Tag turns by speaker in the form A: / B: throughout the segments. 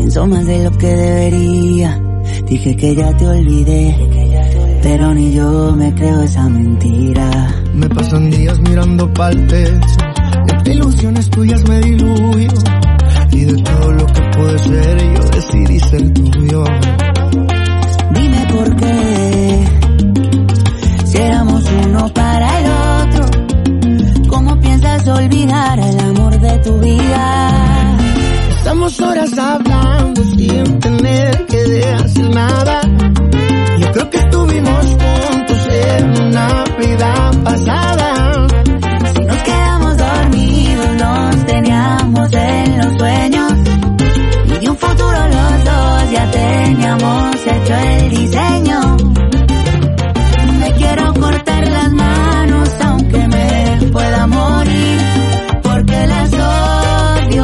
A: Pienso más de lo que debería. Dije que ya te olvidé, pero ni yo me creo esa mentira.
B: Me pasan días mirando pa'l techo, entre ilusiones tuyas me diluyo, y de todo lo que puede ser yo decidí ser tuyo.
A: Dime por qué, si éramos uno para el otro, ¿cómo piensas olvidar el amor de tu vida?
B: Estamos horas hablando sin tener que decir nada. Yo creo que estuvimos juntos en una vida pasada.
A: Si nos quedamos dormidos, nos teníamos en los sueños, y de un futuro los dos ya teníamos hecho el diseño. Me quiero cortar las manos aunque me pueda morir, porque las odio,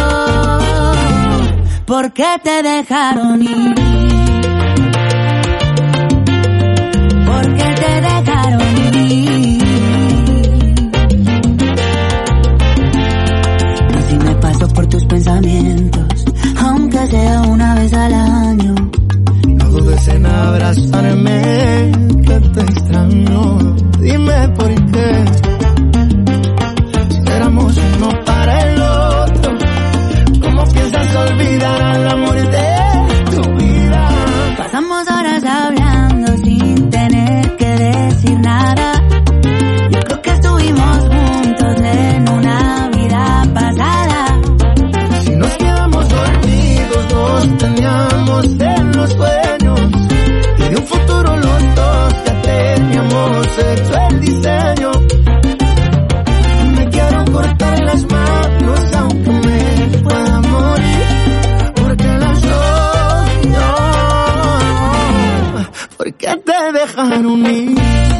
A: porque te dejaron ir, porque te dejaron ir. Y si me paso por tus pensamientos, aunque sea una vez al año,
B: no dudes en abrazarme, que te extraño. Dime por qué, si éramos uno para el otro, ¿cómo piensas olvidar al amor de tu vida?
A: Pasamos horas hablando sin tener que decir nada. Yo creo que estuvimos juntos en una vida pasada.
B: Si nos quedamos dormidos, nos teníamos en los sueños, y de un futuro los dos ya teníamos hecho el diseño. Me quiero cortar las manos aunque me pueda morir, porque las odio, porque te dejaron ir.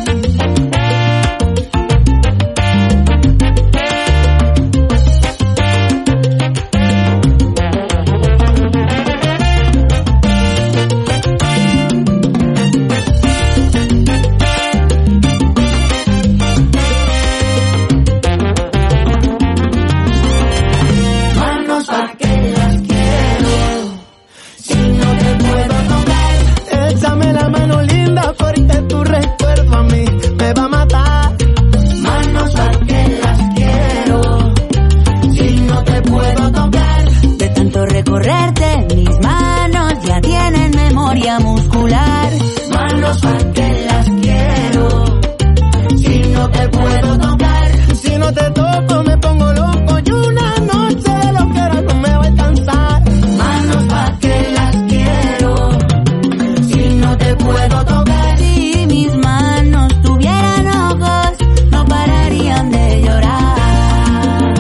A: Muscular, manos a que las quiero. Si no te puedo tocar,
B: si no te toco me pongo loco, y una noche de lo que era no me va a alcanzar.
A: Manos pa' que las quiero. Si no te puedo tocar, si mis manos tuvieran ojos, no pararían de llorar.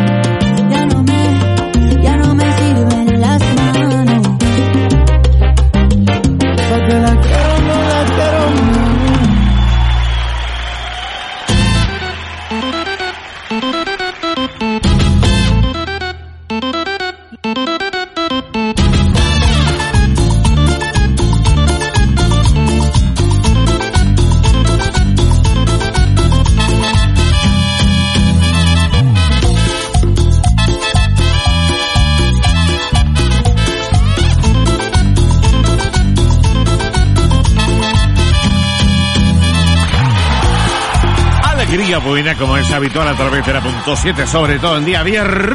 A: Ya no me sirven las manos.
B: Porque la quiero, no la quiero.
C: Buena, como es habitual a través de la .7, sobre todo en día viernes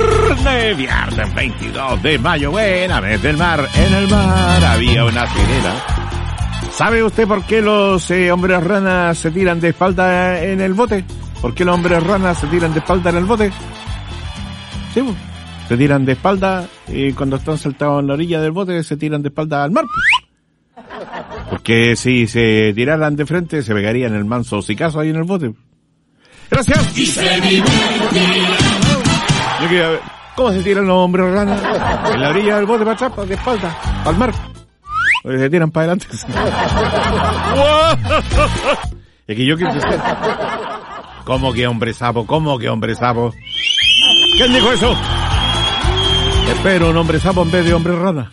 C: 22 de mayo, buena mes del mar. En el mar había una sirena. ¿Sabe usted por qué los hombres ranas se tiran de espalda en el bote? ¿Por qué los hombres ranas se tiran de espalda en el bote? Sí, se tiran de espalda y cuando están sentados en la orilla del bote se tiran de espalda al mar. Porque si se tiraran de frente se pegarían el manso hocicazo ahí en el bote. Gracias. Yo quería ver, ¿cómo se tiran los hombres ranas? En la orilla del bote para atrás, de espalda, al mar. O se tiran para adelante. Es que yo quiero decir, ¿cómo que hombre sapo? ¿Cómo que hombre sapo? ¿Quién dijo eso? Espero un hombre sapo en vez de hombre rana.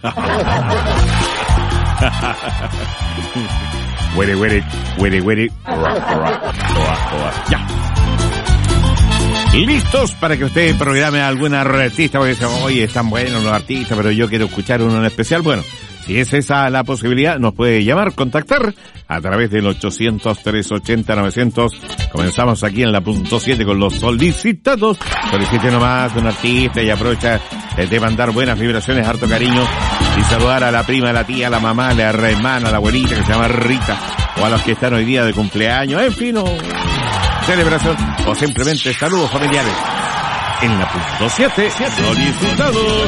C: Huere. Ya. listos para que usted programe a algún artista, porque dice, oye, están buenos los artistas, pero yo quiero escuchar uno en especial. Bueno, si es esa la posibilidad, nos puede llamar, contactar a través del 800-380-900. Comenzamos aquí en la punto 7 con los solicitados. Solicite nomás un artista y aprovecha de mandar buenas vibraciones, harto cariño, y saludar a la prima, a la tía, a la mamá, a la hermana, a la abuelita que se llama Rita, o a los que están hoy día de cumpleaños, en fin, o celebración, o simplemente saludos familiares. En la punto 7, solicitados.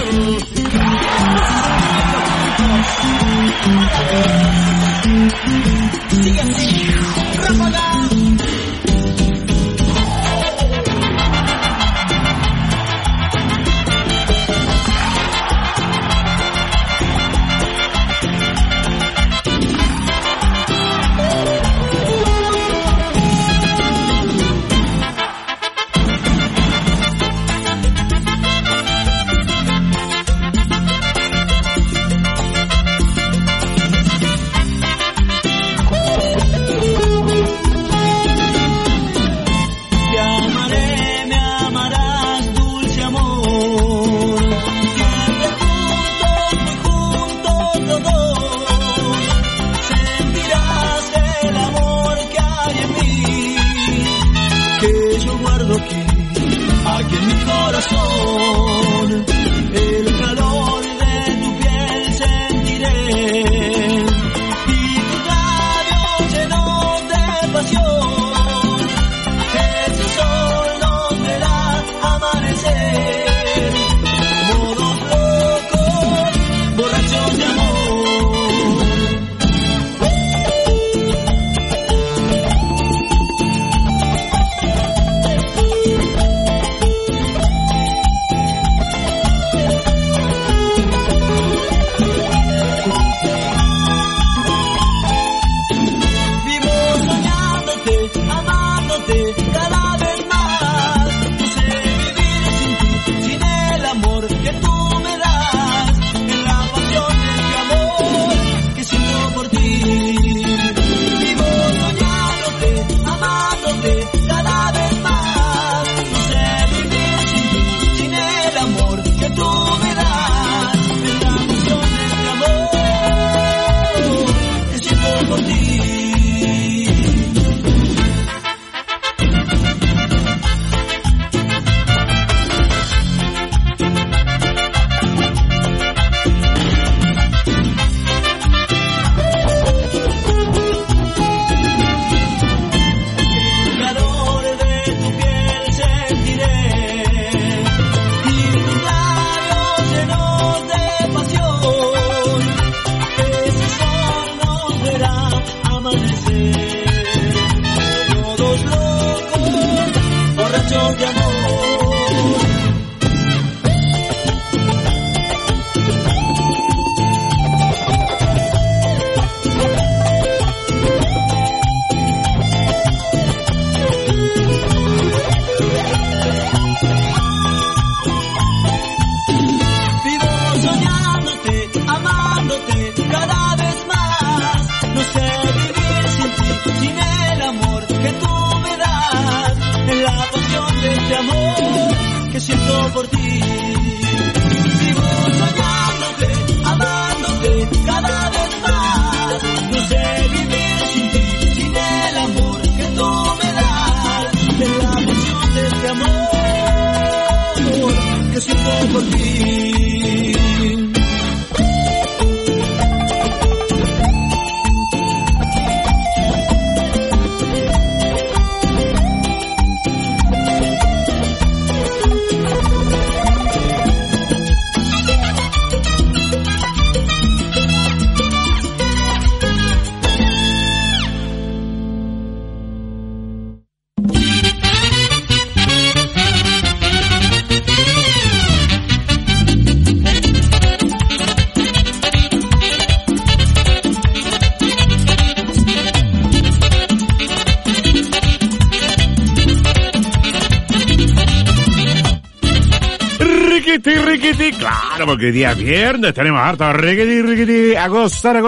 C: riquiti, claro, porque día viernes tenemos harto riquiti, a gozar.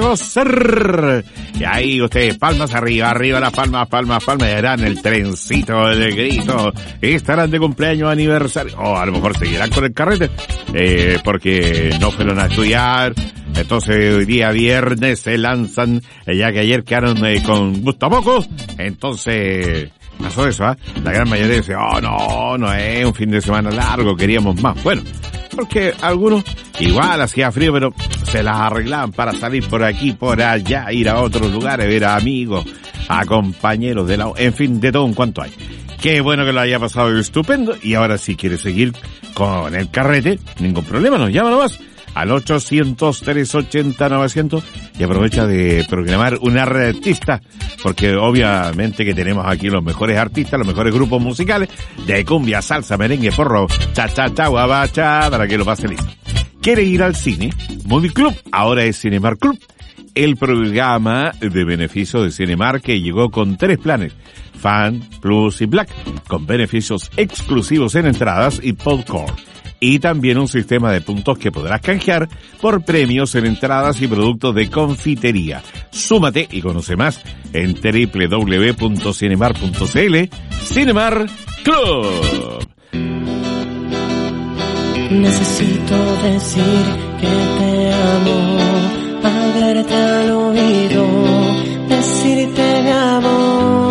C: Y ahí ustedes, palmas arriba las palmas, y harán el trencito de grito, estarán de cumpleaños, aniversario, o a lo mejor seguirán con el carrete, porque no fueron a estudiar. Entonces hoy día viernes se lanzan, ya que ayer quedaron con gusto a poco, entonces pasó eso, La gran mayoría dice, no es un fin de semana largo, queríamos más. Bueno, porque algunos igual hacía frío, pero se las arreglaban para salir por aquí, por allá, ir a otros lugares, ver a amigos, a compañeros de la... En fin, de todo un cuanto hay. Qué bueno que lo haya pasado estupendo, y ahora si quiere seguir con el carrete, ningún problema, nos llama nomás al 800-380-900 y aprovecha de programar un artista, porque obviamente que tenemos aquí los mejores artistas, los mejores grupos musicales de cumbia, salsa, merengue, porro, cha, guabacha, para que lo pase listo. ¿Quiere ir al cine? Movie Club, ahora es Cinemark Club, el programa de beneficio de Cinemark que llegó con 3 planes, Fan, Plus y Black, con beneficios exclusivos en entradas y popcorn. Y también un sistema de puntos que podrás canjear por premios en entradas y productos de confitería. Súmate y conoce más en www.cinemar.cl. Cinemar Club.
D: Necesito decir que te amo, hablarte al oído, decirte mi amor.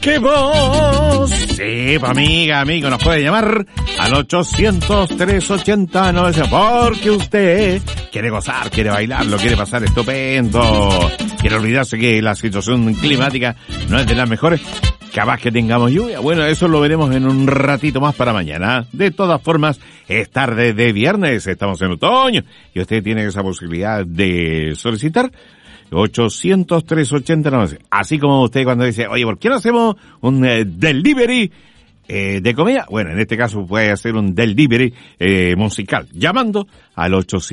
C: que vos. Sí, pues amigo, nos puede llamar al 800-380-900, porque usted quiere gozar, quiere bailar, lo quiere pasar estupendo, quiere olvidarse que la situación climática no es de las mejores. Capaz que tengamos lluvia. Bueno, eso lo veremos en un ratito más para mañana. De todas formas, es tarde de viernes, estamos en otoño, y usted tiene esa posibilidad de solicitar 800-380-900. Así como usted cuando dice, oye, ¿por qué no hacemos un delivery de comida? Bueno, en este caso puede hacer un delivery musical, llamando al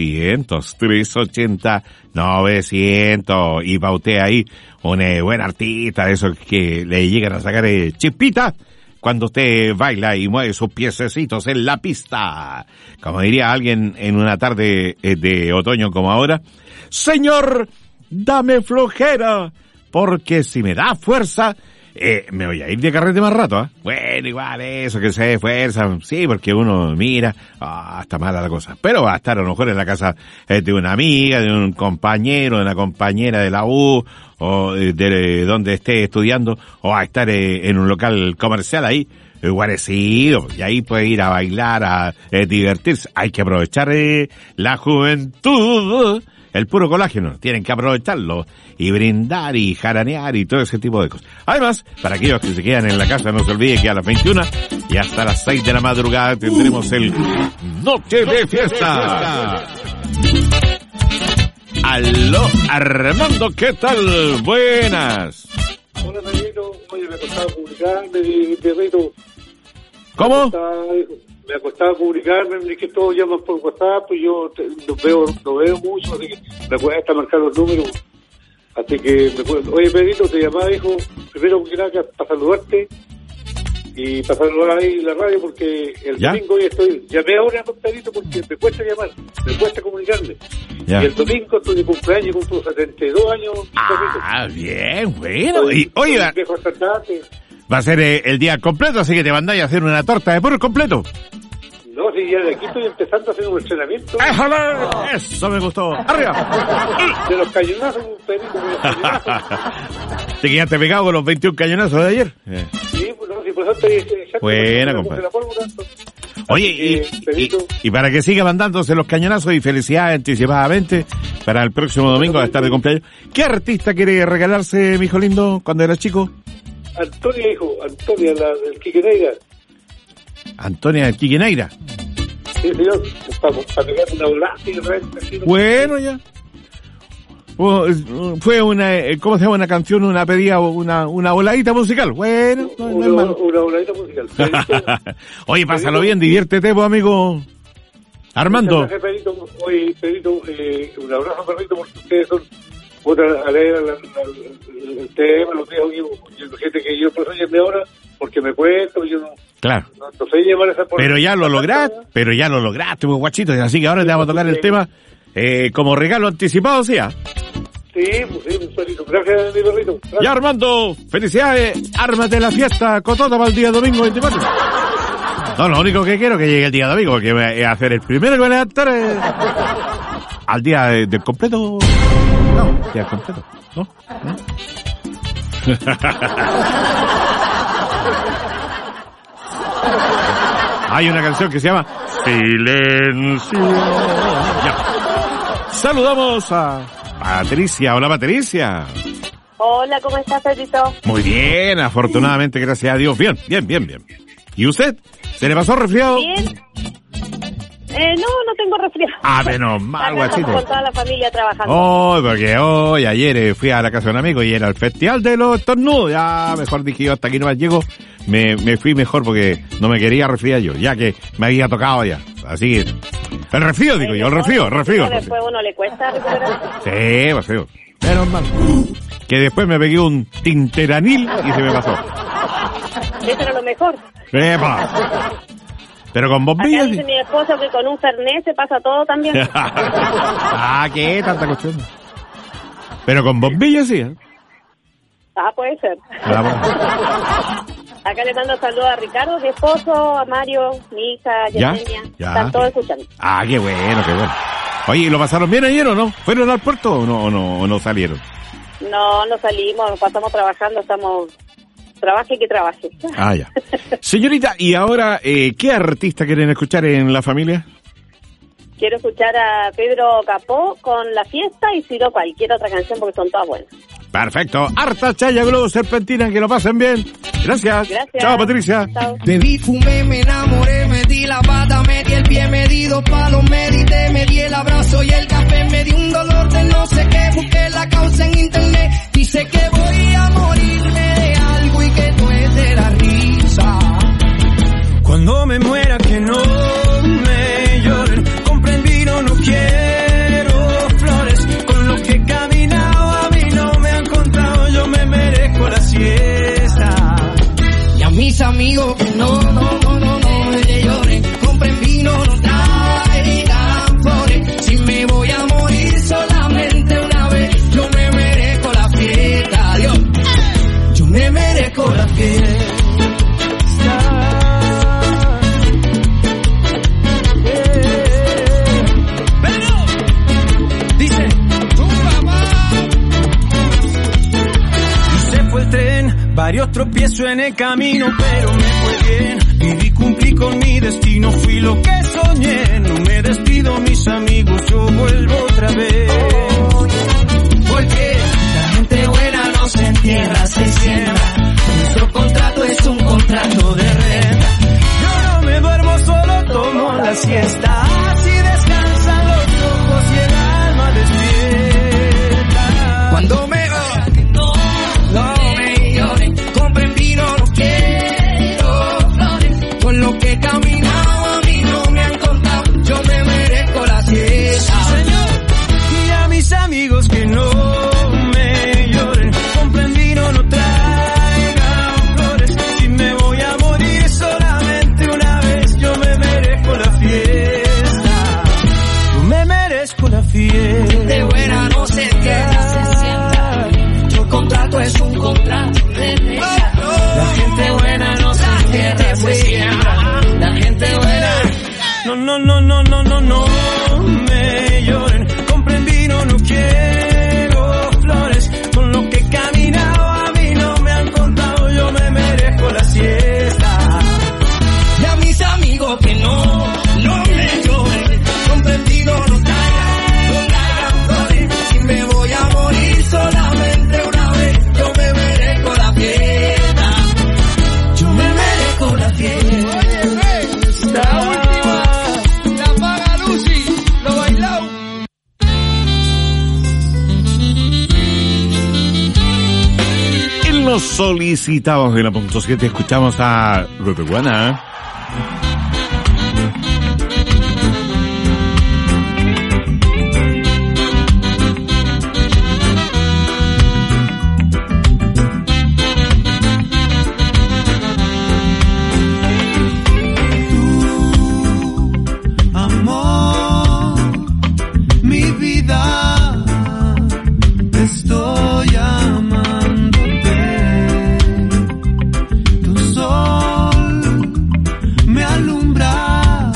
C: 800-380-900 y pautea ahí un buen artista de esos que le llegan a sacar chispitas cuando usted baila y mueve sus piececitos en la pista. Como diría alguien en una tarde de otoño como ahora, señor, dame flojera, porque si me da fuerza, me voy a ir de carrete más rato, ¿eh? Bueno, igual eso, que se dé fuerza, sí, porque uno mira, está mala la cosa. Pero va a estar a lo mejor en la casa de una amiga, de un compañero, de una compañera de la U, o de donde esté estudiando, o va a estar en un local comercial ahí, guarecido, y ahí puede ir a bailar, a divertirse. Hay que aprovechar la juventud, el puro colágeno, tienen que aprovecharlo y brindar y jaranear y todo ese tipo de cosas. Además, para aquellos que se quedan en la casa, no se olvide que a las 21 y hasta las 6 de la madrugada tendremos el Noche de Fiesta. Aló, Armando, ¿qué tal? Buenas.
E: Hola, Pedrito. Oye, me costaba publicarme, Pedrito.
C: ¿Cómo?
E: Me costaba publicarme, es que todos llaman por WhatsApp, pues yo no veo mucho, así que me cuesta marcar los números. Así que, oye, Pedrito, te llamaba, hijo, primero que nada para saludarte y para saludar ahí la radio, porque el domingo hoy llamé ahora con Pedrito porque me cuesta llamar, me cuesta comunicarme.
C: Ya.
E: Y el domingo estoy de cumpleaños, cumplo 72 años.
C: Bien, bueno. Y, oye, va a ser el día completo, así que te mandáis a hacer una torta de puro completo.
E: No, sí, ya de aquí estoy empezando a hacer un entrenamiento.
C: Eso me gustó. ¡Arriba!
E: De los cañonazos, Pedrito, de los cañonazos.
C: ¿Te quedaste pegado con los 21 cañonazos de ayer?
E: Sí, pues no, sí, por eso estoy...
C: Buena, compadre. Oye, y para que siga mandándose los cañonazos y felicidades anticipadamente para el próximo domingo a estar de cumpleaños. ¿Qué artista quiere regalarse, mijo lindo, cuando era chico?
E: Antonia, hijo, Antonia, la del Quiqueneira.
C: Antonia del Quiqueneira.
E: Sí, señor, para pegar una volada y
C: bueno, ya. Fue una, ¿cómo se llama? Una canción, una pedida, una voladita musical. Bueno, no es malo.
E: Una voladita musical.
C: Oye, pásalo bien, diviértete, pues, amigo Armando.
E: Oye, Pedrito, un abrazo, Pedrito, porque ustedes son otra alegre el tema, los días, gente que yo por eso llamé ahora, porque me cuento, yo no...
C: Claro.
E: No sé llevar esa por...
C: Pero ya lo lograste, pues, guachito, así que ahora te vamos a tocar el tema como regalo anticipado, ¿sí?
E: Sí, Pedrito. Gracias, mi perrito. Gracias.
C: Ya, Armando, felicidades, ármate la fiesta, cotota para el día domingo 24. No, lo único que quiero es que llegue el día domingo, porque voy a hacer el primero que voy a levantar al día del completo. No, día completo, ¿no? Hay una canción que se llama Silencio. Ya. Saludamos a Patricia. Hola, Patricia.
F: Hola, ¿cómo estás, Pedrito?
C: Muy bien, afortunadamente, gracias a Dios. Bien. ¿Y usted? ¿Se le pasó resfriado?
F: Bien. No tengo resfriado.
C: Menos mal, guachito.
F: Con toda la familia trabajando.
C: Porque ayer fui a la casa de un amigo y era el festival de los estornudos. Ya, mejor dije yo, hasta aquí no más llego. Me fui mejor porque no me quería resfriar yo, ya que me había tocado ya. Así que, el resfrío, digo yo, el resfrío.
F: Después uno le cuesta recuperar.
C: Sí, resfrío. Menos mal. Que después me pegué un tinteranil y se me pasó.
F: Eso era lo mejor.
C: ¡Epa! Pero con bombillas.
F: Acá dice mi esposo que con un Fernet se pasa todo también.
C: ¿Qué? Tanta cuestión. Pero con bombillas sí, ¿eh?
F: Puede ser. Acá le mando saludos a Ricardo, mi esposo, a Mario, mi hija, Yesenia.
C: Ya.
F: Están todos escuchando.
C: Qué bueno. Oye, ¿y lo pasaron bien ayer o no? ¿Fueron al puerto o no salieron?
F: No salimos, pasamos trabajando, estamos trabaje que trabaje.
C: Ah, ya. Señorita, y ahora, ¿qué artista quieren escuchar en la familia?
F: Quiero escuchar a Pedro Capó con La Fiesta y si no cualquier otra canción porque son todas buenas.
C: Perfecto. Harta chaya, globo, serpentina, que lo pasen bien. Gracias.
F: Gracias.
C: Chao, Patricia.
F: Chao.
B: Bebí, fumé, me enamoré, me di la pata, me di el pie, me di 2 palos, medité, me di el abrazo y el café, me di un dolor de no sé qué, busqué la causa en internet, dice que voy a morirme de algo y que tú es de la risa.
G: Cuando me muera que no me lloren, compren vino, no quiero flores, con lo que he caminado a mí no me han contado, yo me merezco la siesta.
B: Y a mis amigos que no me lloren, compren vino, no traigan flores, si me voy a morir solamente una vez, yo me merezco la fiesta, Dios, yo me merezco la fiesta.
G: Varios tropiezos en el camino, pero me fue bien. Viví, cumplí con mi destino, fui lo que soñé. No me despido, mis amigos, yo vuelvo otra vez.
B: Porque la gente buena no se entierra, se siembra. Nuestro contrato es un contrato de renta.
G: Yo no me duermo, solo tomo la siesta. Así descansan los ojos y el alma despierta.
B: Cuando me compren vino, no quiero flores, con lo que he caminado a mí no me han contado, yo me merezco la fiesta.
G: Sí, señor. Y a mis amigos que no me lloren, compren vino, no traigan flores, si me voy a morir solamente una vez, yo me merezco la fiesta. Yo me merezco la fiesta.
B: De buena no se queda, se sienta, tu contrato es un contrato.
G: La gente buena no se entierra, se siembra. La gente buena no me lloren, compren vino, no quiero flores, con lo que he caminado a mí no me han contado, yo me merezco la siesta.
B: Y a mis amigos que no me lloren, compren vino, no traigan flores, si me voy a morir solamente una vez, yo me merezco la fiesta. Yo me merezco la fiesta.
G: La última, la paga Lucy, lo bailao.
C: En los solicitados de la punto 7 escuchamos a Rupeguana.
H: Estoy amándote, tu sol me alumbra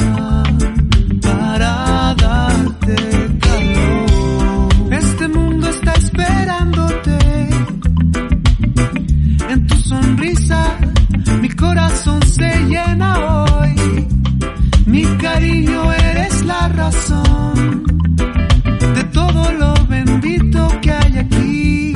H: para darte calor. Este mundo está esperándote, en tu sonrisa mi corazón se llena hoy, mi cariño eres la razón de todo lo bendito que hay aquí.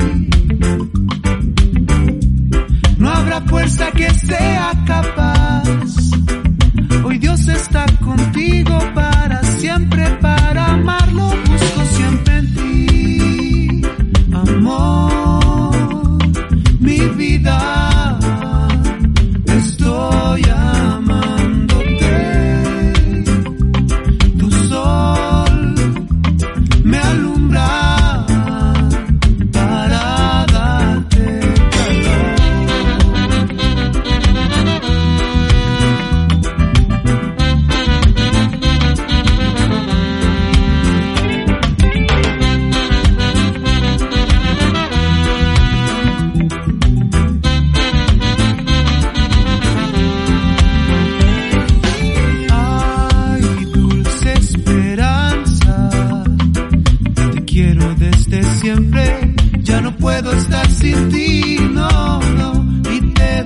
H: No habrá fuerza que sea capaz. Hoy Dios está contigo para siempre, para amarlo busco siempre en ti. Amor, mi vida, estoy amándote. Tu sol me alumbra para darte calor. Ay, dulce esperanza, te quiero desde siempre, ya no puedo estar sin ti, no, y te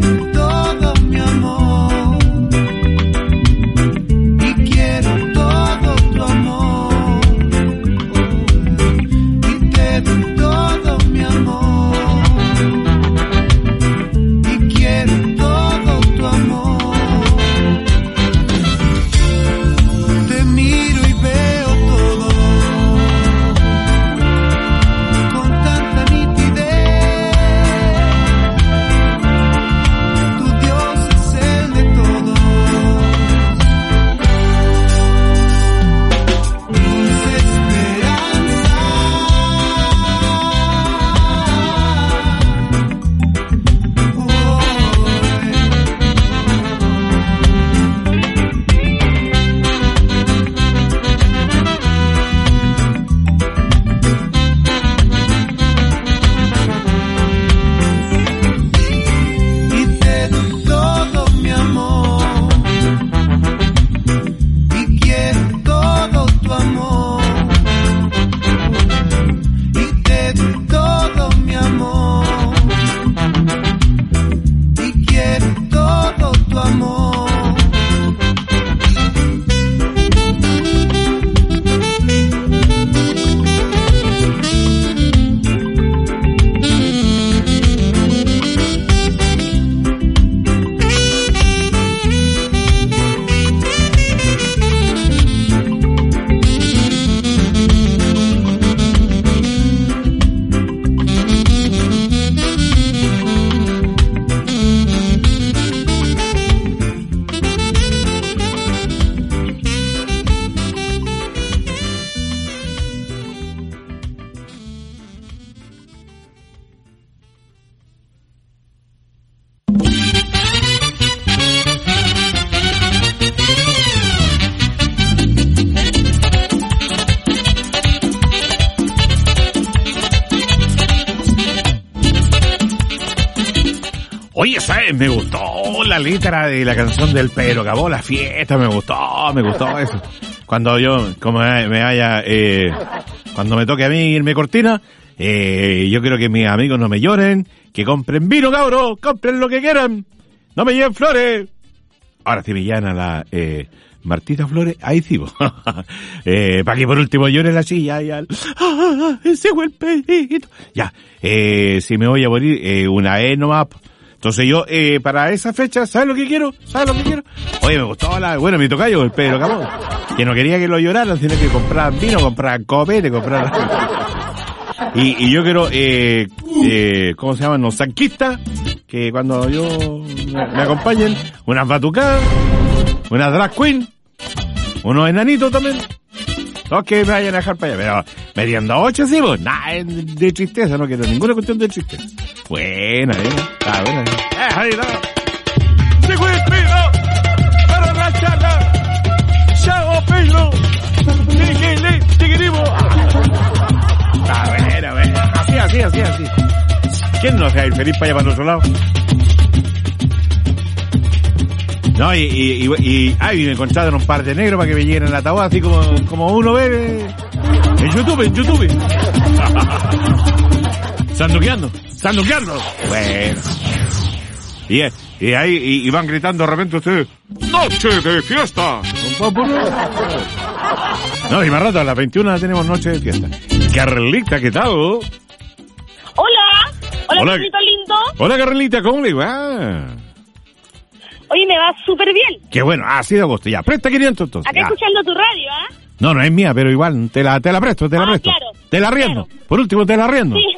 C: Me gustó la letra de la canción del Pedro Capó, La Fiesta, me gustó eso. Cuando yo, como me vaya, cuando me toque a mí irme cortina, yo quiero que mis amigos no me lloren, que compren vino, cabros, compren lo que quieran, no me lleven flores. Ahora si me llevan a la, Martita Flores, ahí sí, para que por último llore la silla y ese golpeito. Ya, si me voy a morir, una vez nomás. Entonces yo, para esa fecha, ¿sabes lo que quiero? Oye, me gustó bueno, mi tocayo, el Pedro Capó, que no quería que lo lloraran, sino que compraran vino, compraran copete, compraran... Y yo quiero, ¿cómo se llaman? Los zanquistas, que cuando yo me acompañen, unas batucadas, unas drag queen, unos enanitos también, todos que me vayan a dejar para allá, pero metiendo 8 sí, pues, nada de tristeza, no quiero ninguna cuestión de tristeza. Buena, está buena. Ahí está. ¡Se fue el Pedro! ¡Para la charla! ¡Chao, Pedro! ¡Te queremos! Está buena. Así. ¿Quién no se va a ir feliz para allá, para el otro lado? No, y me encontraron un par de negros para que me lleguen en la tabla, así como uno ve en YouTube. Sanduqueando. Bueno. Y ahí van gritando de repente ustedes, ¡noche de fiesta! No, y más rato, a las 21 tenemos noche de fiesta. Carlita, ¿qué tal?
F: Hola, Carlito lindo.
C: Hola, Carlita, ¿cómo le va?
F: Oye, me va súper bien.
C: Qué bueno, así de gusto. Ya, presta 500 entonces.
F: Acá escuchando tu radio, ¿ah?
C: No es mía, pero igual te la presto.
F: Claro.
C: Te la arriendo.
F: Claro.
C: Por último, te la arriendo.
F: Sí.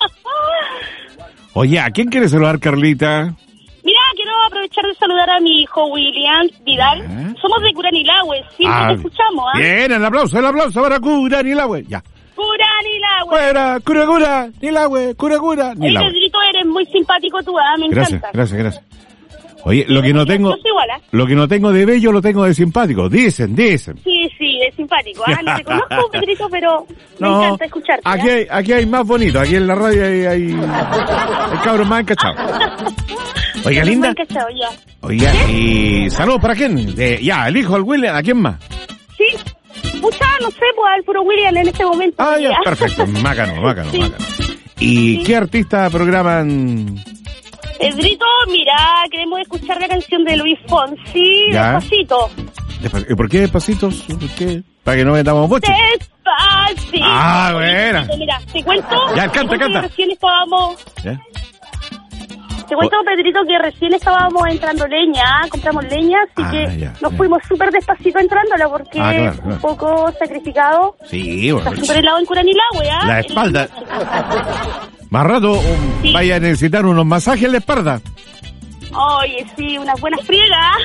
C: Oye, ¿a quién quieres saludar, Carlita?
F: Mira, quiero aprovechar de saludar a mi hijo William Vidal. Somos de Curanilahue, siempre te escuchamos, ¿ah?
C: Bien, el aplauso para Curanilahue. Ya.
F: Curanilahue.
C: Fuera, cura, Nilahue, cura,
F: Oye,
C: Nilahue.
F: Pedrito, eres muy simpático tú, ¿ah? Me encanta.
C: Gracias. Oye, lo que no tengo,
F: Yo soy igual, ¿ah?
C: lo que no tengo de bello lo tengo de simpático. Dicen.
F: Sí, es simpático, ¿ah? No te conozco, Pedrito, pero me encanta escucharte.
C: Aquí hay más bonito. Aquí en la radio hay el cabro más encachado. Oiga, linda.
F: Muy encachado, ya.
C: Oiga, y saludos para quién? El hijo del William, ¿a quién más?
F: Sí. Pucha, no sé, pues al puro William en este momento.
C: Ya, perfecto. Mácano.
F: Sí.
C: ¿Y qué artista programan?
F: Pedrito, mira, queremos escuchar la canción de Luis Fonsi,
C: ¿Ya?
F: Despacito.
C: ¿Y por qué Despacitos? ¿Por qué? Para que no metamos boche.
F: Despacito.
C: Buena.
F: Mira, te cuento.
C: Ya, canta.
F: Que recién estábamos...
C: ¿Ya?
F: Te cuento, Pedrito, que recién estábamos entrando leña, compramos leña, así que nos fuimos súper despacito entrándola porque
C: claro.
F: un poco sacrificado.
C: Sí, bueno.
F: Está súper helado en Curanilahue, ¿ah?
C: La espalda. Más rato vaya a necesitar unos masajes en la espalda.
F: Oye, sí, unas buenas friegas.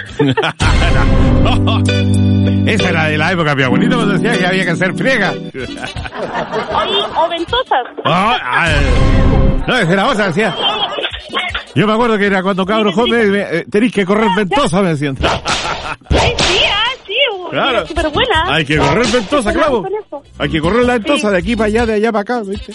C: Esa era de la época, mi abuelito cuando decía que había que hacer friega.
F: Oye, o ventosas.
C: No, esa era otra, decía. Yo me acuerdo que era cuando cabros jóvenes, tenéis que correr ventosa, me decían.
F: Sí,
C: claro.
F: súper buena.
C: Hay que correr ventosa, claro. Hay que correr la ventosa de aquí para allá, de allá para acá, ¿viste?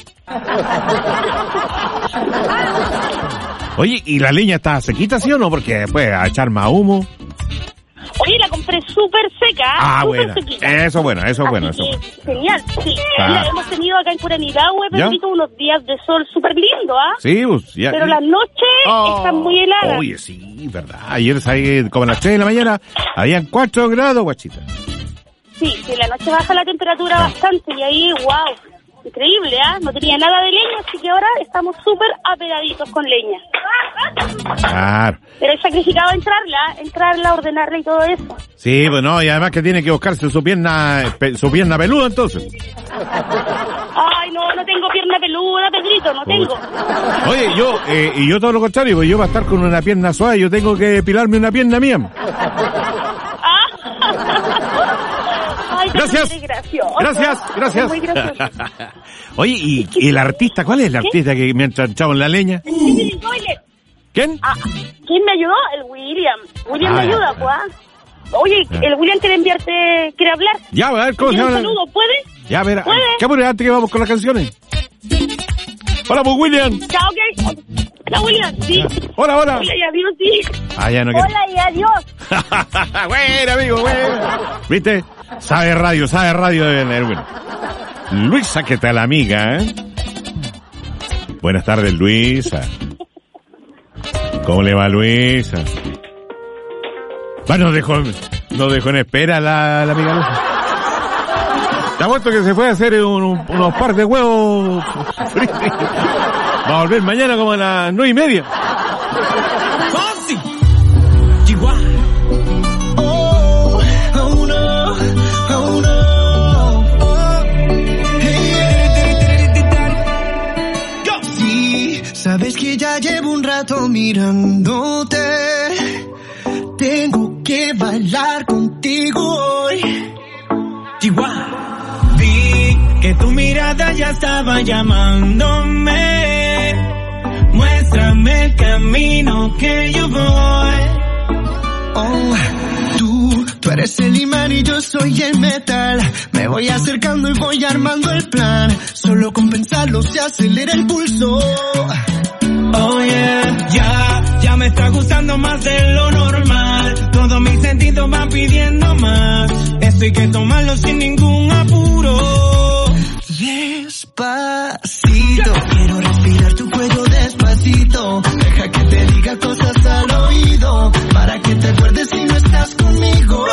C: Oye, ¿y la leña está sequita, sí o no? Porque después a echar más humo.
F: Oye, la compré súper seca.
C: Bueno.
F: Sequita.
C: Eso es bueno.
F: Genial, sí. Mira, hemos tenido acá en Curanilahue, Pedrito, unos días de sol súper lindo, ¿ah?
C: Sí, pues, ya.
F: Pero las noches están muy heladas.
C: Oye, sí, verdad. Ayer salí como a las 3 de la mañana, habían 4 grados, guachita.
F: Sí, la noche baja la temperatura bastante y ahí, wow. Increíble, ¿ah? No tenía nada de leña, así que ahora estamos súper apegaditos con leña.
C: Claro.
F: Pero he sacrificado entrarla, ordenarla y todo eso.
C: Sí, bueno, y además que tiene que buscarse su pierna peluda, entonces.
F: Ay, no tengo pierna peluda, Pedrito, no tengo.
C: Oye, yo todo lo contrario, pues yo para estar con una pierna suave, yo tengo que depilarme una pierna mía.
F: Ay,
C: gracias.
F: Gracias. Muy gracioso.
C: Oye, ¿y el artista? ¿Cuál es el artista que me ha enganchado en la leña? ¿Quién?
F: ¿Quién me ayudó? El William. William me ayuda, pues. Oye, el William quiere hablar.
C: Ya, a ver, ¿cómo se llama?
F: Un saludo, ¿puede?
C: Ya, a ver,
F: ¿puede?
C: ¿qué apure antes que vamos con las canciones? Hola, pues, William.
F: Chao, Hola, William, sí.
C: Hola.
F: Hola y adiós, sí.
C: Ya no quiero.
F: Hola y adiós.
C: Bueno, amigo, bueno. ¿Viste? Sabe radio de bueno. Luisa, ¿qué tal, amiga? Buenas tardes, Luisa. ¿Cómo le va, Luisa? Nos dejó en espera la amiga Luisa. Te ha vuelto que se fue a hacer unos par de huevos fritos. Va a volver mañana como a las 9:30.
B: Sabes que ya llevo un rato mirándote. Tengo que bailar contigo hoy.
G: Chihuahua. Vi que tu mirada ya estaba llamándome. Muéstrame el camino que yo voy.
B: Oh, tú eres el imán y yo soy el metal. Me voy acercando y voy armando el plan. Solo con pensarlo se acelera el pulso.
G: Oh yeah, ya me está gustando más de lo normal. Todos mis sentidos van pidiendo más. Esto hay que tomarlo sin ningún apuro.
B: Despacito, quiero respirar tu cuello despacito. Deja que te diga cosas al oído, para que te acuerdes si no estás conmigo.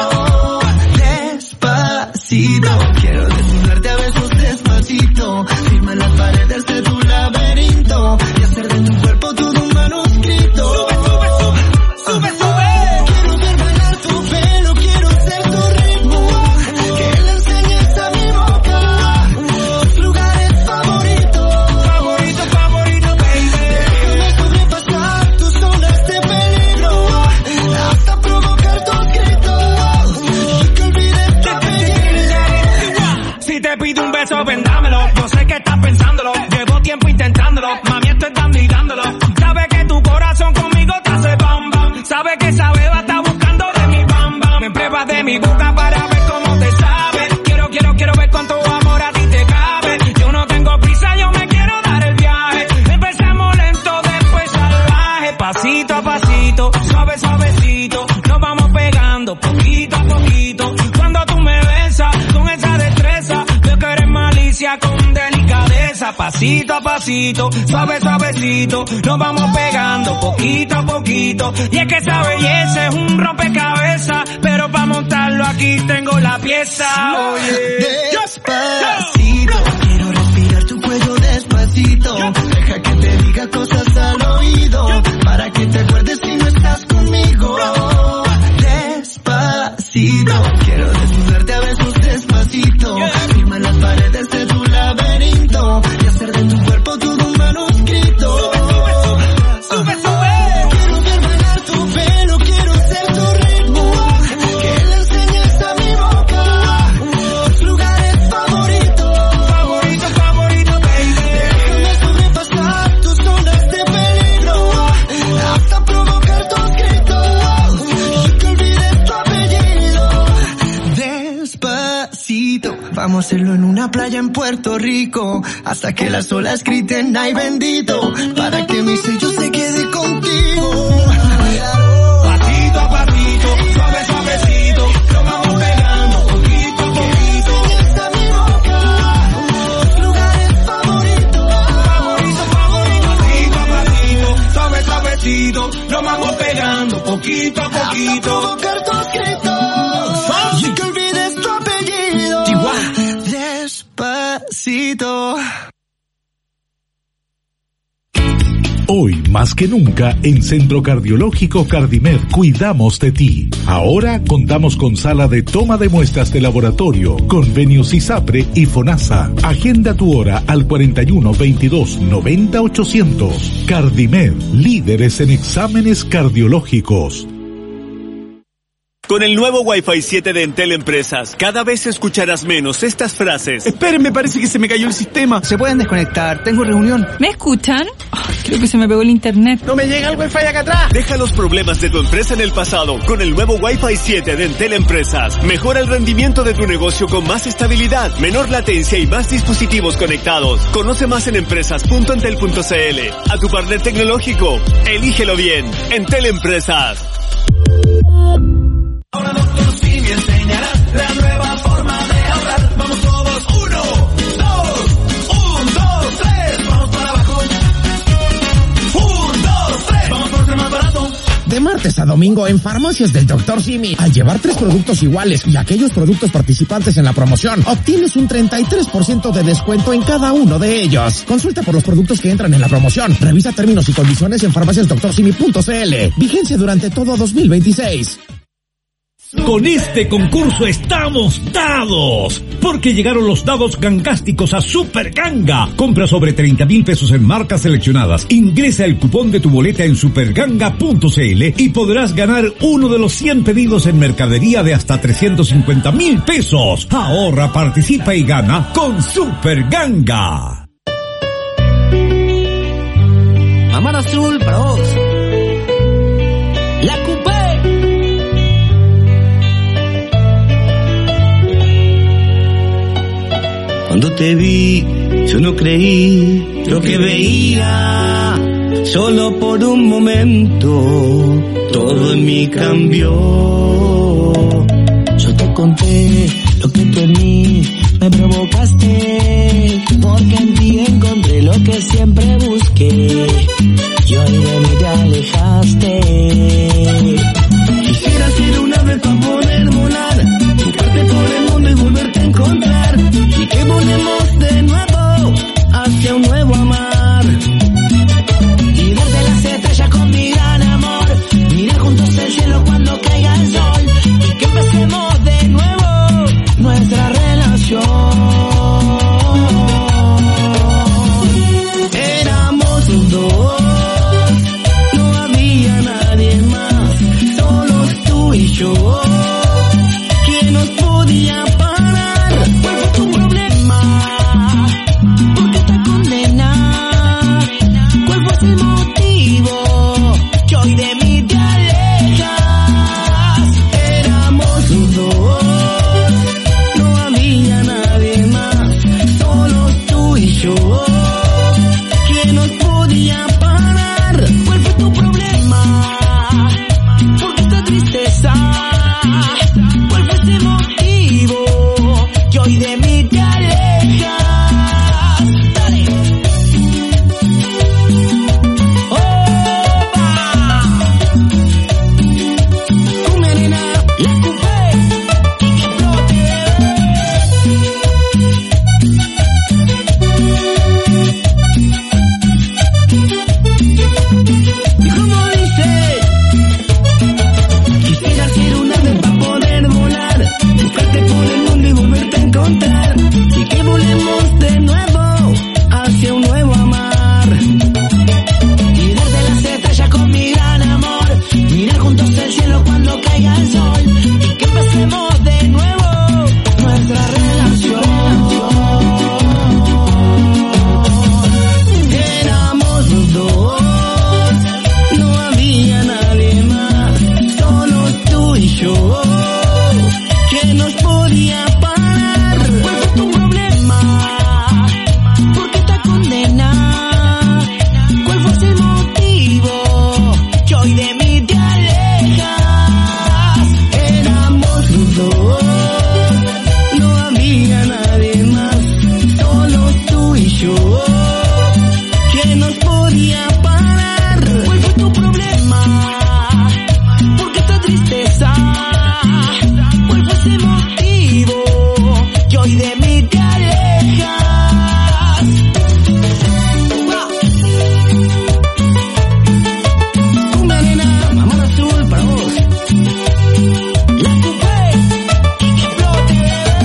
B: Despacito, quiero desnudarte a besos despacito. Firma las paredes de tu laberinto y hacer de tu cuerpo todo un manuscrito. Sube. Quiero ver bailar tu pelo, quiero ser tu ritmo. Que le enseñes a mi boca tus lugares favoritos, baby. Déjame sobrepasar tus zonas de peligro, hasta provocar tus gritos y que olvides tu apellido.
G: Si te pido un beso, vendámelo. Yo sé que estás pensándolo. Llevo tiempo intentándolo. Mami, estoy dando y dándolo. Sabe que tu corazón conmigo te hace bam bam. Sabe que esa beba está buscando de mi bam bam. Me pruebas de mi boca para ver cómo te sabe. Quiero ver cuánto amor a ti te cabe. Yo no tengo prisa, yo me quiero dar el viaje. Empecemos lento, después salvaje. Pasito a pasito, suavecito. Nos vamos pegando poquito a poquito. Cuando tú me besas con esa destreza, veo que eres malicia con delicadeza. Pasito a pasito, suavecito. Nos vamos pegando poquito a poquito. Y es que esa belleza es un rompecabezas, pero para montarlo aquí tengo la pieza. Oye,
B: despacito, quiero respirar tu cuello despacito. Deja que te diga cosas al oído, para que te acuerdes si no estás conmigo. Despacito, quiero desnudarte a besos despacito. Firma las paredes de tu laberinto y hacer de tu cuerpo todo un manuscrito. Sube. Quiero ver bailar tu pelo, quiero ser tu ritmo. Que le enseñes a mi boca tus lugares favoritos, baby. Déjame sobrepasar tus zonas de peligro, hasta provocar tus gritos y que olvides tu apellido. Despacito, vamos a hacerlo en una playa en Puerto Rico, hasta que las olas griten ay bendito, para que mi sello se quede contigo.
G: pasito a pasito, suavecito. Nos vamos pegando poquito a poquito.
B: Enseñas a mi boca tus lugares favoritos,
G: Pasito a pasito, suavecito. Nos vamos pegando poquito a poquito.
B: provocar tus gritos y que olvides tu apellido. Despacito.
I: Hoy, más que nunca, en Centro Cardiológico Cardimed cuidamos de ti. Ahora contamos con sala de toma de muestras de laboratorio, convenios ISAPRE y FONASA. Agenda tu hora al 41 22 90 800. Cardimed, líderes en exámenes cardiológicos.
J: Con el nuevo Wi-Fi 7 de Entel Empresas, cada vez escucharás menos estas frases.
K: Esperen, me parece que se me cayó el sistema.
L: Se pueden desconectar, tengo reunión.
M: ¿Me escuchan? Oh, qué
K: Creo que se me pegó el internet.
B: ¡No me llega el wifi acá atrás!
J: Deja los problemas de tu empresa en el pasado con el nuevo Wi-Fi 7 de Entel Empresas. Mejora el rendimiento de tu negocio con más estabilidad, menor latencia y más dispositivos conectados. Conoce más en empresas.entel.cl. A tu partner tecnológico, elígelo bien. Entel Empresas.
G: Ahora Dr. Simi enseñará la nueva forma de ahorrar. Vamos todos, 1, 2, 3, vamos para abajo. 1, 2, 3, vamos por ser más barato.
L: De martes a domingo en Farmacias del Dr. Simi, al llevar 3 productos iguales y aquellos productos participantes en la promoción, obtienes un 33% de descuento en cada uno de ellos. Consulta por los productos que entran en la promoción. Revisa términos y condiciones en farmaciasdoctorsimi.cl. Vigencia durante todo 2026.
M: Con este concurso estamos dados, porque llegaron los dados gangásticos a Super Ganga. Compra sobre 30,000 pesos en marcas seleccionadas. Ingresa el cupón de tu boleta en superganga.cl y podrás ganar uno de los 100 pedidos en mercadería de hasta 350,000 pesos. Ahorra, participa y gana con Super Ganga.
B: Mamá azul para vos. La Coupé.
N: Cuando te vi, yo no creí lo que veía. Solo por un momento, todo en mí cambió. Yo te conté lo que tú en mí me provocaste, porque en ti encontré lo que siempre busqué. Y hoy de mí te alejaste. Quisiera ser un ave para poder volar, buscarte por el mundo y volverte a encontrar. Y que volemos de nuevo hacia un nuevo amar. Y desde las estrellas con mi gran amor, mirar juntos el cielo cuando caiga el sol. Y que empecemos de nuevo nuestra relación. Éramos los dos, no había nadie más, solo tú y yo. ¿Quién nos podía parar? ¿Cuál fue tu problema? ¿Por qué te condenas? ¿Cuál fue el motivo que hoy de mí te alejas? Éramos los dos, no había nadie más, solo tú y yo. ¿Quién nos podía parar? ¿Cuál fue tu problema? ¿Por qué esta tristeza? ¿Cuál fue ese motivo que hoy de mí te alejas? Dale. ¡Opa! Cumbia nena, la Coupé, y que explote. Y como dice, quisiera ser un ave para poder volar, buscarte por el mundo y volverte a encontrar. Y que volemos de nuevo hacia un nuevo amar. Y desde las estrellas con mi gran amor, mirar juntos el cielo cuando caiga el sol. Y que empecemos de nuevo nuestra relación. Éramos los dos, no había nadie más, solo tú y yo. ¿Quién nos podía parar? ¿Cuál fue tu problema? ¿Por qué esta condena? ¿Cuál fue ese motivo que hoy de mí te alejas? Éramos los dos, no había nadie más, solo tú y yo. ¿Quién nos podía parar? ¿Cuál fue tu problema? ¿Por qué esta tristeza? ¿Cuál fue ese motivo que hoy de mí te alejas? Cumbia nena, mamá azul para vos. La Coupé, y que explote.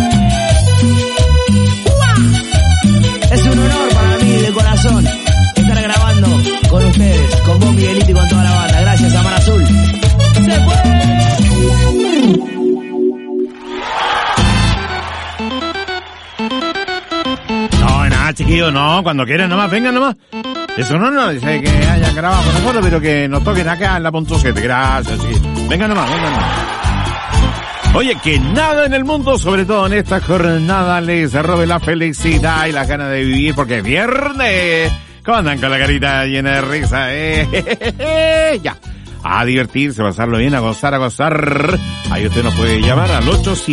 N: Es un honor para mí de corazón estar grabando con ustedes, con vos Miguelito y con toda la banda. Gracias, Amar Azul. Se fue.
C: No, nada, chiquillos, no. Cuando quieran nomás, vengan nomás. Eso no dice que hayan grabado con nosotros, pero que nos toquen acá en la punto 7. Gracias, sí. Venga nomás. Oye, que nada en el mundo, sobre todo en esta jornada, les robe la felicidad y las ganas de vivir, porque es viernes. ¿Cómo andan con la carita llena de risa? Ya. A divertirse, a pasarlo bien, a gozar. Ahí usted nos puede llamar al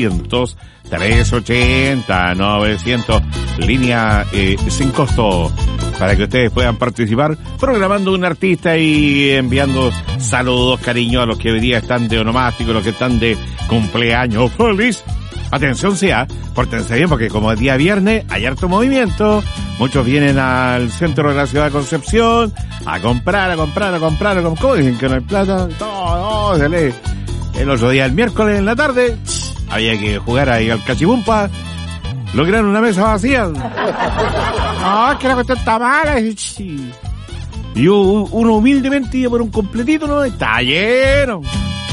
C: 800-380-900, línea sin costo, para que ustedes puedan participar programando un artista y enviando saludos, cariño a los que hoy día están de onomástico, los que están de cumpleaños feliz. Atención sea, pórtense bien porque como es día viernes hay harto movimiento, muchos vienen al centro de la ciudad de Concepción a comprar, ¿cómo dicen que no hay plata? No, se lee. El otro día, el miércoles en la tarde, había que jugar ahí al cachibumpa, lograron una mesa vacía. No, que la cuestión está mala. Y uno humildemente iba por un completito, ¿no? Está lleno.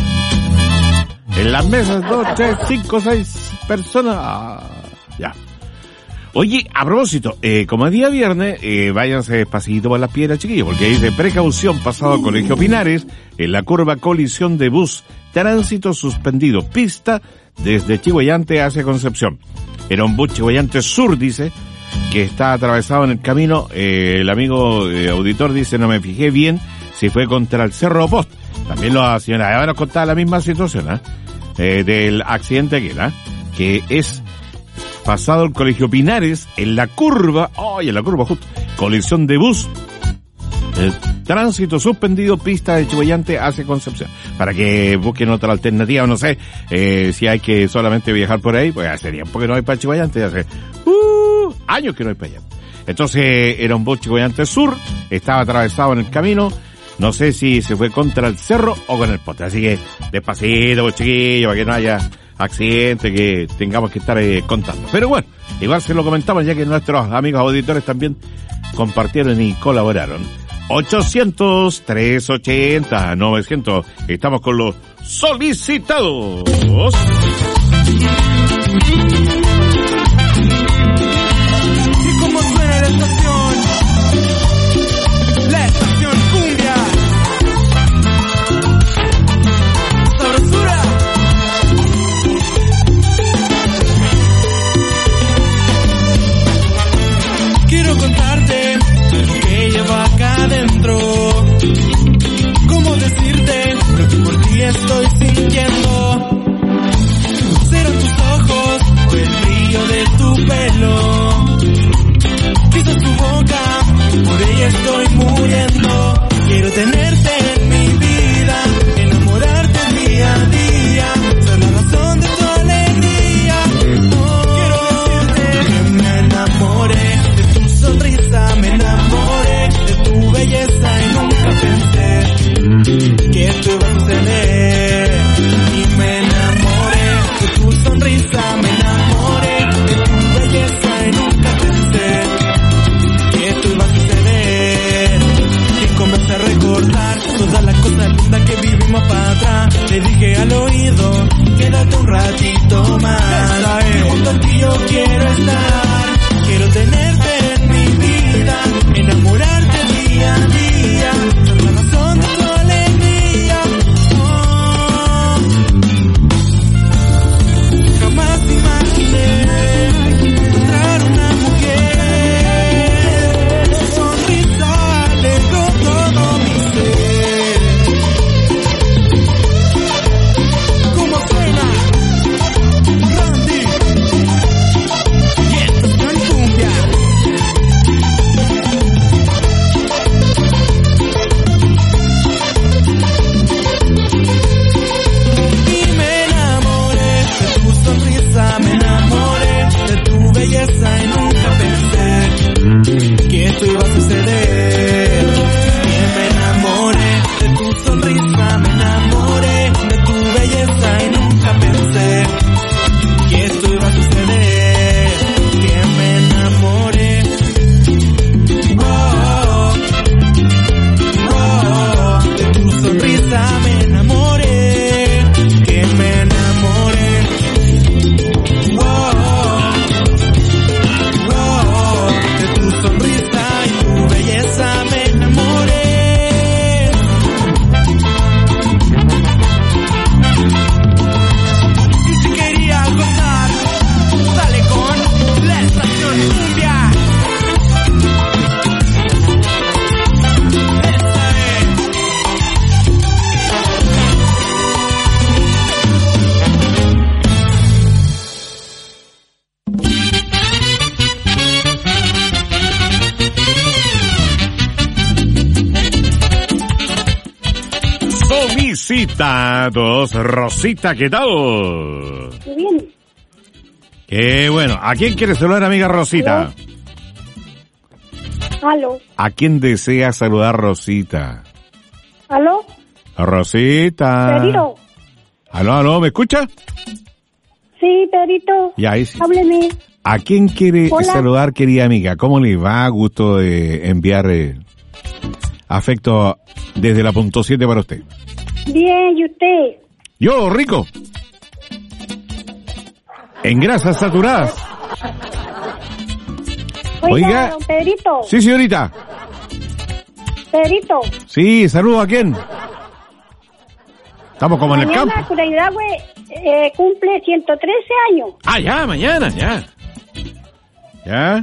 C: En las mesas, 2, 3, 5, 6 personas. Ya. Oye, a propósito, como es día viernes, váyanse despacito por las piedras, chiquillos, porque dice precaución pasado al Colegio Pinares, en la curva colisión de bus, tránsito suspendido, pista desde Chiguayante hacia Concepción. Era un bus Chiguayante Sur, dice, que está atravesado en el camino. El amigo auditor dice, no me fijé bien si fue contra el Cerro Post. También la señora Eva nos contaba la misma situación, del accidente aquel, que es pasado el Colegio Pinares, en la curva justo, colisión de bus, tránsito suspendido, pista de Chiguayante hacia Concepción, para que busquen otra alternativa, no sé, si hay que solamente viajar por ahí, pues hace tiempo que no hay para Chiguayante, hace años que no hay para allá. Entonces era un bus Chiguayante Sur, estaba atravesado en el camino, no sé si se fue contra el cerro o con el poste, así que despacito, pues, chiquillos, para que no haya accidente que tengamos que estar contando. Pero bueno, igual se lo comentamos ya que nuestros amigos auditores también compartieron y colaboraron. 800-380-900. Estamos con los solicitados.
G: ¿Y cómo suena la estación? La estación cumbia. Sabrosura. Quiero contarte lo que llevo acá adentro. ¿Cómo decirte lo que por ti estoy sintiendo? Serán tus
C: Rosita, Rosita, ¿qué tal?
F: Muy bien.
C: Qué bueno. ¿A quién quiere saludar, amiga Rosita?
F: ¿Aló?
C: ¿A quién desea saludar, Rosita?
F: ¿Aló?
C: Rosita.
F: Pedrito.
C: Aló, ¿me escucha?
F: Sí, Pedrito.
C: Ya, ahí sí.
F: Hábleme.
C: ¿A quién quiere
F: Hola.
C: saludar, querida amiga? ¿Cómo le va? Gusto de enviar afecto desde la punto 7 para usted.
F: Bien, ¿y usted?
C: Yo, rico. En grasas saturadas. Oiga.
F: Don Pedrito.
C: Sí, señorita.
F: Pedrito.
C: Sí, saludo a quién. Estamos como en el campo.
F: Mañana Curaidagüe cumple 113 años.
C: Ah, ya, mañana, ya. ¿Ya?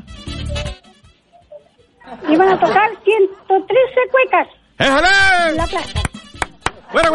F: Iban a tocar 113 cuecas.
C: ¡Éjale!
F: En la plaza.
C: ¡Bueno!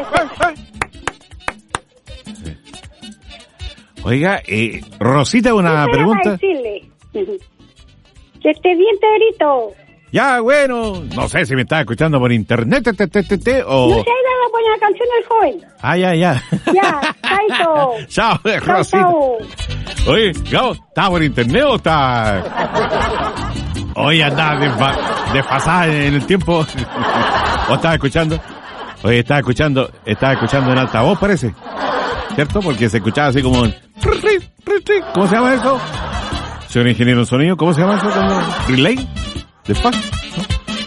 C: Oiga, Rosita, una pregunta.
F: Para decirle. Que esté bien, Pedrito.
C: Ya, bueno, no sé si me está escuchando por internet, o...
F: No se ha ido a poner la canción del joven.
C: Ah, ya.
F: Ya, chaito.
C: Chao, Rosita.
F: Chao.
C: Oye, Gabo, ¿está por internet o está...? Oye, anda desfasada en el tiempo. ¿O estaba escuchando? Oye, estaba escuchando en altavoz, parece. ¿Cierto? Porque se escuchaba así como... ¿Cómo se llama eso? Señor ingeniero de sonido, ¿cómo se llama eso? ¿Relay? ¿Despacio? ¿No?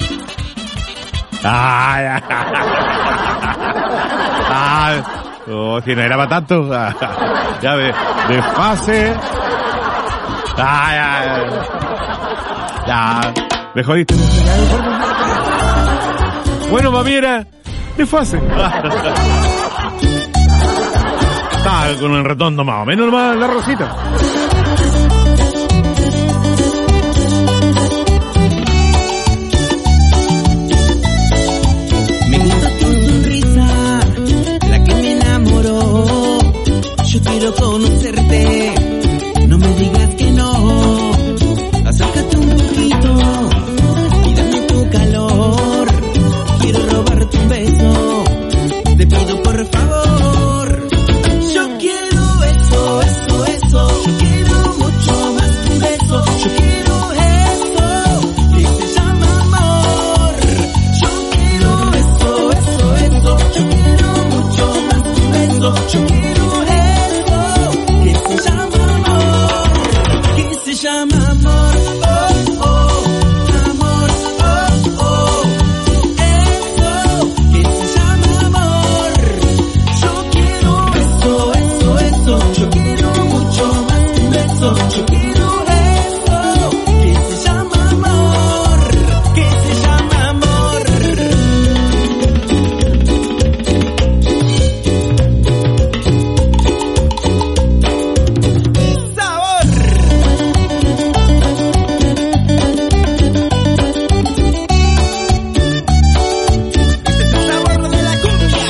C: Oh, si no era para tanto. Ya, desfase. Ya, me jodiste. Bueno, mami, era desfase. Estaba con el redondo más o menos más la Rosita.
N: Me gusta tu sonrisa, la que me enamoró. Yo quiero conocerte, no me digas que no. Acércate un poquito y dame tu calor. Quiero robarte un beso, te pido por favor. Yo quiero eso. Yo quiero mucho más que un beso. Yo quiero eso que se llama amor. Yo quiero eso. Yo quiero mucho más que un beso. Yo quiero eso que se llama amor. Que se llama amor. Amor. Eso que se llama amor. Yo quiero eso. Yo quiero mucho más que un beso. Yo quiero eso que se llama amor. Que se llama amor. Sabor. Este es el sabor de la cumbia.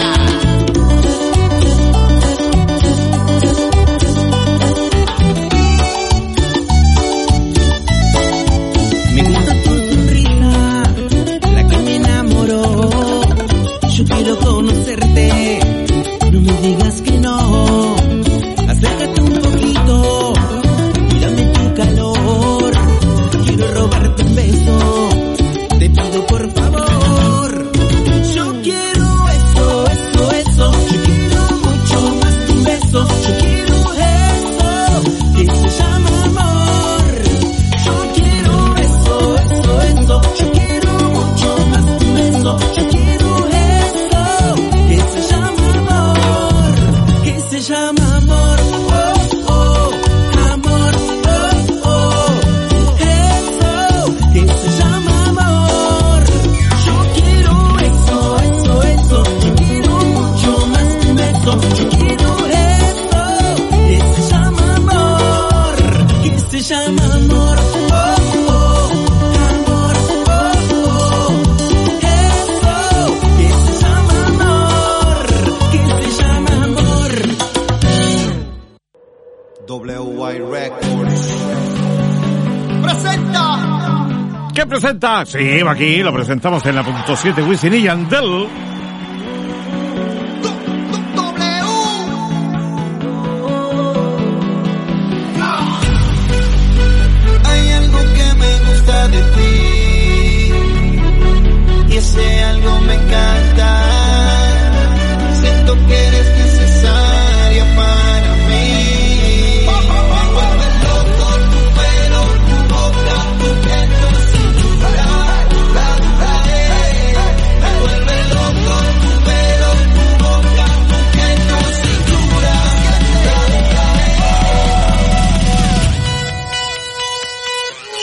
N: Me gusta tu sonrisa, la que me enamoró. Yo quiero conocerte, no me digas que no. Acércate un poquito y dame tu calor. Quiero robarte un beso, te pido por favor. Yo quiero eso. Yo quiero mucho más que un beso. Yo quiero eso que se llama amor. Yo quiero eso. Yo quiero mucho más que un beso. Yo quiero eso que se llama amor. Que se llama amor. Amor. Eso que se llama amor. Yo quiero eso. Yo quiero mucho más que un beso. Yo quiero eso que se llama amor. Que se llama amor. Amor. Eso que se llama amor. Que se llama amor.
B: WY Records presenta.
C: ¿Qué presenta? Sí, aquí lo presentamos en la punto 7, Wisin y Yandel.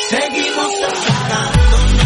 N: Seguimos separándonos.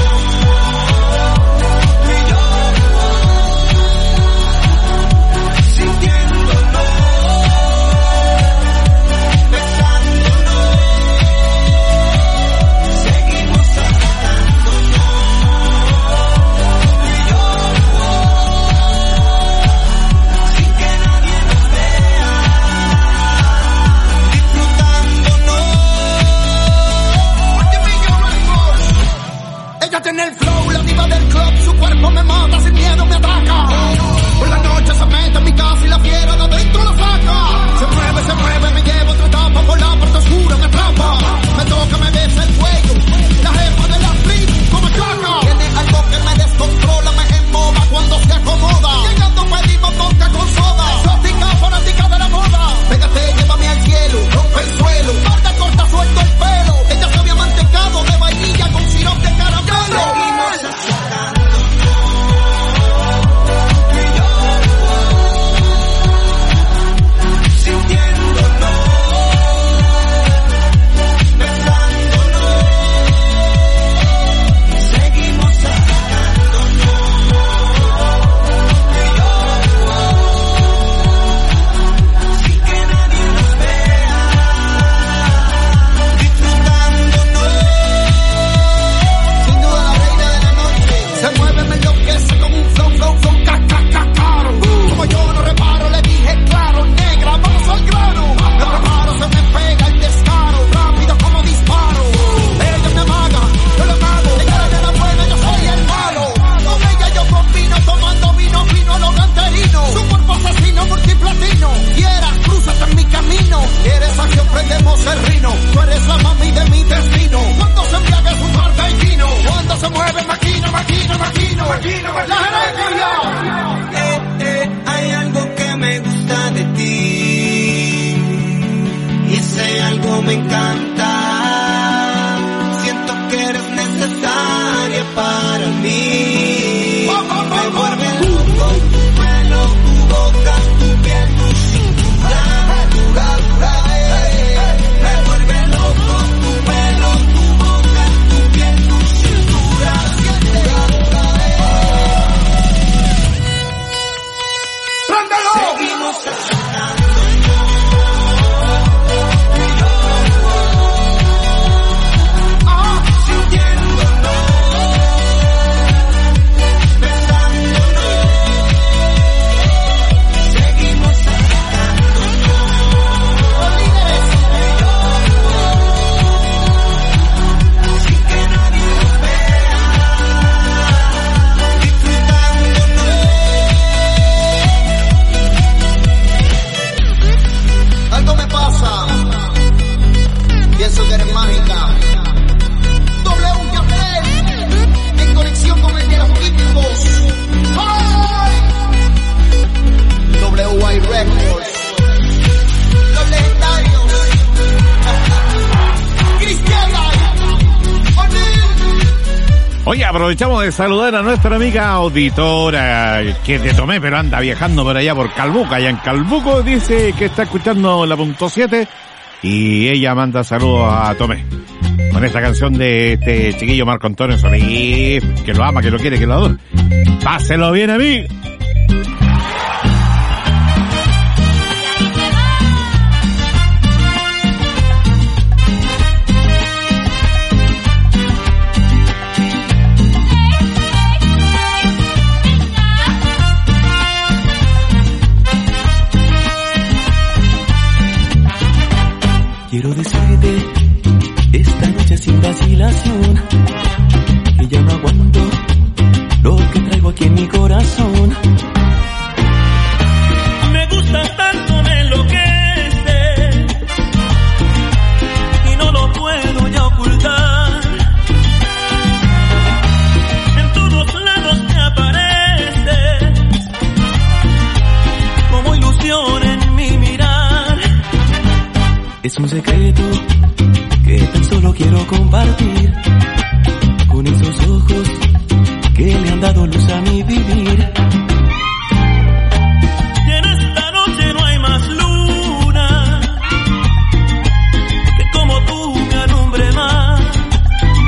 K: En el flow, la diva del club, su cuerpo me mata, sin miedo me ataca. Por la noche se mete en mi casa y la fiera de adentro la saca. Se mueve, me lleva otra etapa, por la parte oscura me atrapa. Me toca, me besa el cuello, la jefa de la flip, como caca. Tiene algo que me descontrola, me emboba cuando se acomoda. Llegando pedimos vodka con soda, exótica, fanática de la moda. Pégate, llévame al cielo, rompe el suelo, barda corta, suelto el pelo. Ella se había mantecado de vainilla con sirope de caramelo. Hay algo que me gusta de ti y ese algo me encanta. Siento que eres necesaria para mí. Me vuelve loco tu pelo, tu boca, tu piel, tu cintura. Me vuelve loco tu pelo, tu boca, tu piel, tu cintura. Seguimos pienso que eres mágica. W Capel, en conexión con el de los típicos. WY Records, los legendarios. Cristiana,
C: Oye, aprovechamos de saludar a nuestra amiga auditora que te tomé, pero anda viajando por allá por Calbuco. Allá en Calbuco dice que está escuchando la .7 y ella manda saludos a Tomé con esta canción de este chiquillo Marco Antonio Solís, que lo ama, que lo quiere, que lo adora. Páselo bien, amigo.
N: Quiero decirte esta noche sin vacilación que ya no aguanto lo que traigo aquí en mi corazón. Me gusta tanto, me enloquece y no lo puedo ya ocultar. En todos lados te apareces como ilusión en mi mirar. Es un secreto que tan solo quiero compartir con esos ojos que le han dado luz a mi vivir. Y en esta noche no hay más luna que como tú me alumbre más.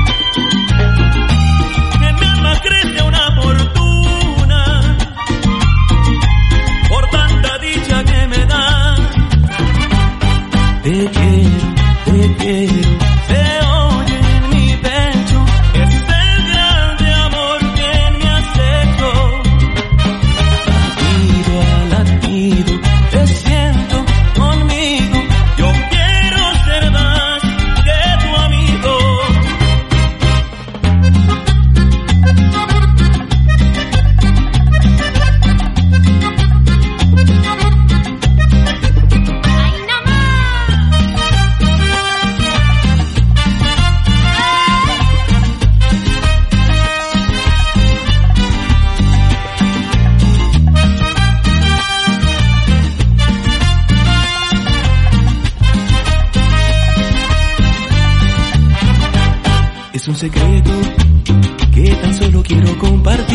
G: Es un secreto que tan solo quiero compartir.